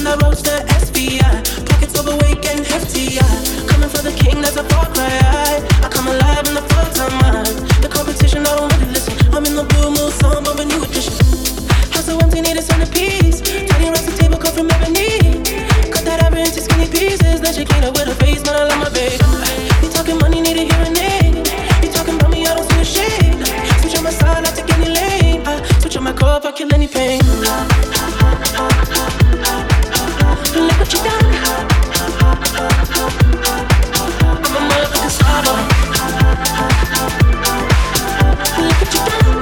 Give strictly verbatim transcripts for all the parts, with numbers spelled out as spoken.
I rose to S V I. Pockets overweight and hefty, yeah. Coming for the king, that's a far cry. I, I come alive in the full-time mind. The competition, I don't really listen. I'm in the blue mood, song of a new edition. House so empty, need a centerpiece. Tiny racks, table cut from ebony. Cut that ever into skinny pieces. Then she clean up with her face, man, I love my babe. You talking money, need a hearing aid. You talking about me, I don't see a shade. Switch on my side, I take any lane. I switch on my core if I kill any pain. Look what you done. I'm a motherfucking slobber. Look what you done.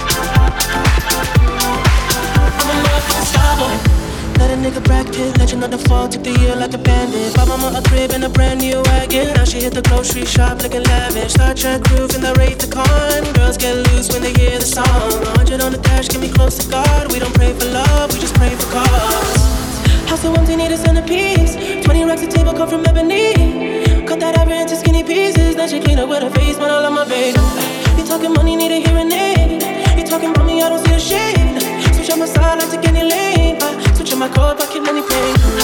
I'm a motherfucking slobber. Let a nigga Brad Pitt, legend of the fall, took the year like a bandit. Bought mama a crib and a brand new wagon. Now she hit the grocery shop looking lavish. Star Trek roof in the Wraith the Con. Girls get loose when they hear the song. one hundred on the dash, get me close to God. We don't pray for love, we just pray for cause. House so empty, need a centerpiece. Twenty racks a table cut from ebony. Cut that ever into skinny pieces. Then she clean up with her face, man, I love my baby. You talking money, need a hearing aid. You talking about me, I don't see a shade. Switch on my side, I take any lane. I switch on my core, I kill any pain.